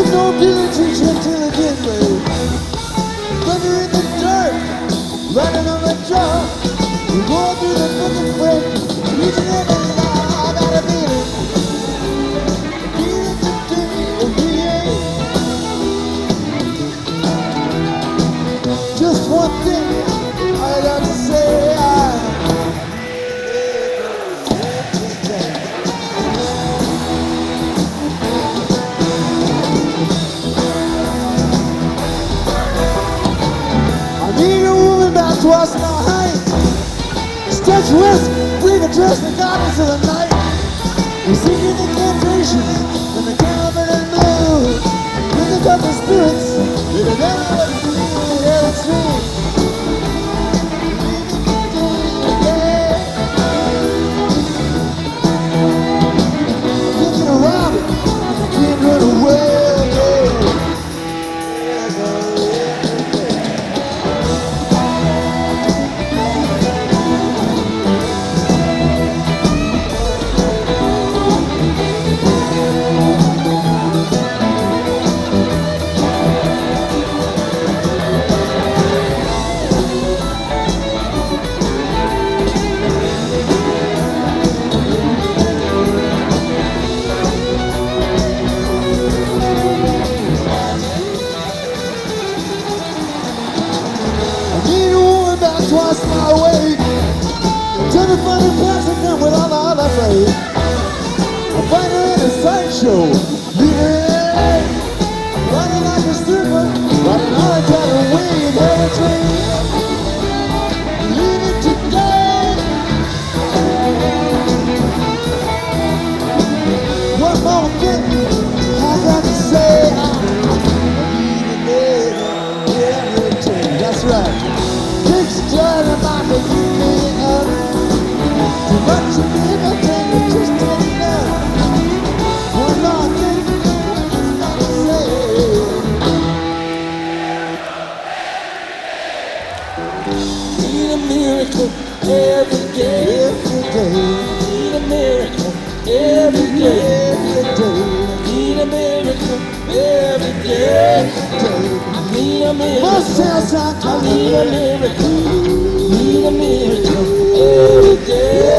no diligence intelligently. Brother in the dark, running on the job. We're going through the fucking break. Reaching out and I gotta beat it. Beat it today, just one thing I got to say. Twice my height, stretch west, bring a dress, the gardens of the night. We're singing incantations and the cavern and blue. Bringing up the spirits, with the devil and the air and stream. Looking around it, you can't run away. Twice my weight, trying to find a place to come with all the other faith. I find her in a sideshow, leave her in LA, running like a stripper, running all I try to win every train. Leave it today. One more thing I got to say. I need every day. That's right. Trying about the feeling up. Too much of everything is just enough. One more thing I gotta say. Need a miracle every day. Every day. Need a miracle every day. Every day. Need a miracle every day. I need a miracle. I need a miracle. Need a miracle every day.